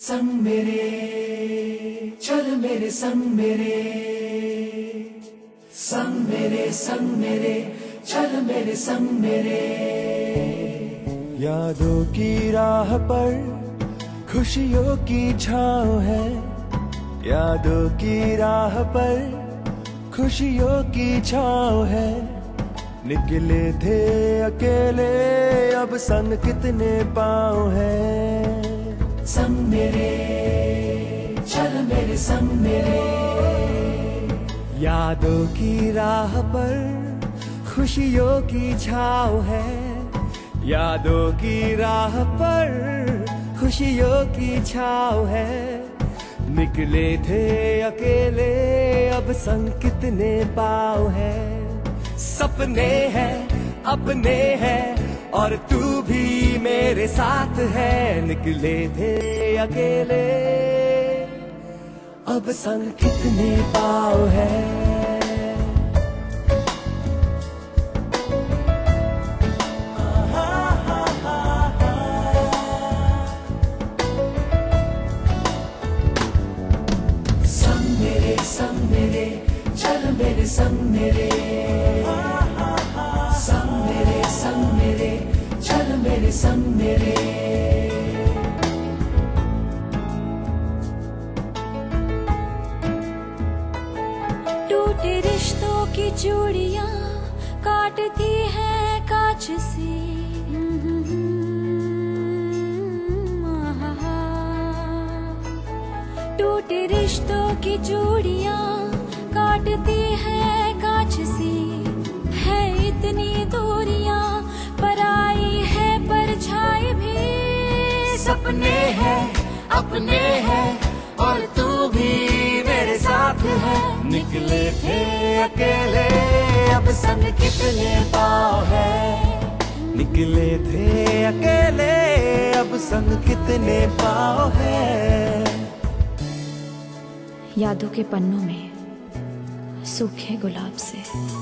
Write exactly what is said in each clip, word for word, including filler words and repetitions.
संग मेरे चल मेरे संग मेरे संग मेरे संग मेरे चल मेरे संग मेरे। यादों की राह पर खुशियों की छाँव है, यादों की राह पर खुशियों की छाँव है। निकले थे अकेले अब संग कितने पाँव हैं। संग मेरे चल मेरे संग मेरे। यादों की राह पर खुशियों की छाँव है, यादों की राह पर खुशियों की छाँव है। निकले थे अकेले अब संग कितने पाँव हैं। सपने हैं अपने हैं और तू भी मेरे साथ है। निकले थे अकेले अब संग कितने पाँव हैं। संग मेरे संग मेरे चल मेरे संग मेरे। संग मेरे संग मेरे चल मेरे संग मेरे। टूटे रिश्तों की चूड़ियां काटती है कांच से। टूटे रिश्तों की चूड़ियां काटती है कांच से। है इतनी दूरियां पर आई है परछाई भी। सपने हैं अपने हैं और तू भी मेरे साथ है। निकले थे अकेले अब संग कितने पाँव हैं। निकले थे अकेले अब संग कितने पाँव हैं। यादों के पन्नों में सूखे गुलाब से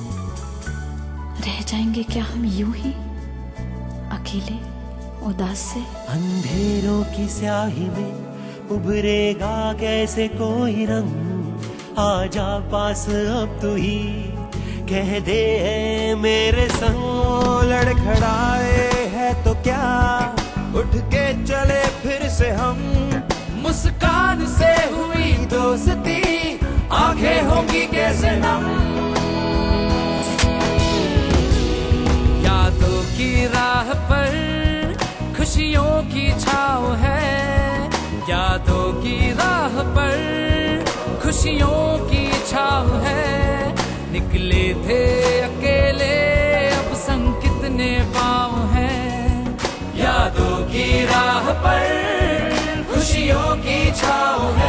रह जाएंगे क्या हम यूं ही अकेले उदास से। अंधेरों की स्याही में उभरेगा कैसे कोई रंग। आजा पास अब तू ही कह दे मेरे संग। लड़खड़ाए है तो क्या उठ के चले फिर से हम। मुस्कान से हुई दोस्ती आंखें होंगी कैसे नम। यादों की राह पर खुशियों की छाँव है, यादों की राह पर खुशियों की छाँव है। निकले थे अकेले अब संग कितने पाँव हैं। यादों की राह पर खुशियों की छाँव है।